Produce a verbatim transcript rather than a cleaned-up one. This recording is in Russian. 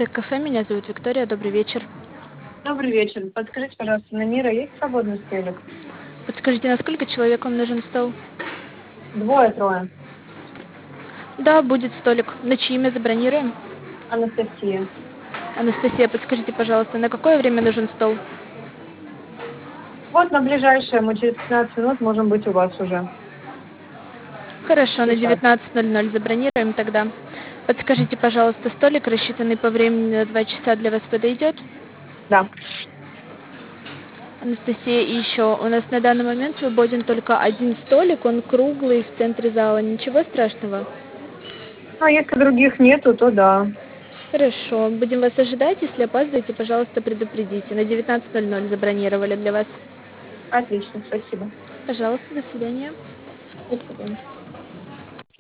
Цех кафе, меня зовут Виктория, добрый вечер. Добрый вечер. Подскажите, пожалуйста, на Мира есть свободный столик? Подскажите, на сколько человек вам нужен стол? Двое-трое. Да, будет столик. На чье имя забронируем? Анастасия. Анастасия, подскажите, пожалуйста, на какое время нужен стол? Вот на ближайшее, мы через пятнадцать минут можем быть у вас уже. Хорошо, на Сейчас. девятнадцать ноль ноль забронируем тогда. Подскажите, пожалуйста, столик, рассчитанный по времени на два часа, для вас подойдет? Да. Анастасия, и еще, у нас на данный момент свободен только один столик, он круглый, в центре зала. Ничего страшного? Ну, а если других нету, то да. Хорошо, будем вас ожидать. Если опаздываете, пожалуйста, предупредите. На девятнадцать ноль ноль забронировали для вас. Отлично, спасибо. Пожалуйста, до свидания. До свидания.